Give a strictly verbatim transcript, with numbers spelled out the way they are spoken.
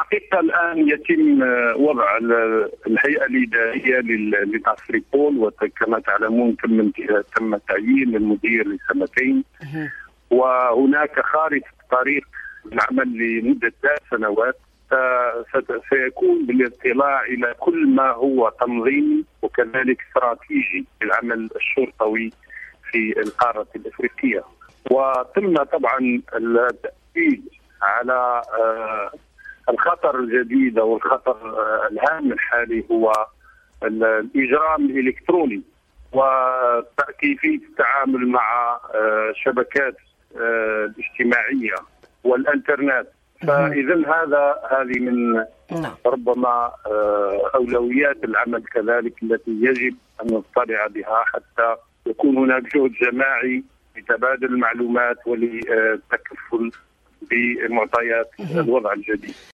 الحقيقة الآن يتم وضع الهيئة الإدارية لتافريبول، وكما تعلمون تم تم تعيين المدير لسنتين، وهناك خارطة طريق العمل لمدة ثلاث سنوات سيكون بالاطلاع إلى كل ما هو تنظيمي وكذلك استراتيجي للعمل الشرطوي في القارة الأفريقية. وتم طبعا التأكيد على الخطر الجديد أو الخطر الهام الحالي هو الإجرام الإلكتروني وكيفية التعامل مع الشبكات الاجتماعية والإنترنت. فإذا هذا هذه من ربما أولويات العمل كذلك التي يجب أن نطلع بها حتى يكون هناك جهد جماعي لتبادل المعلومات وللتكفل بمعطيات الوضع الجديد.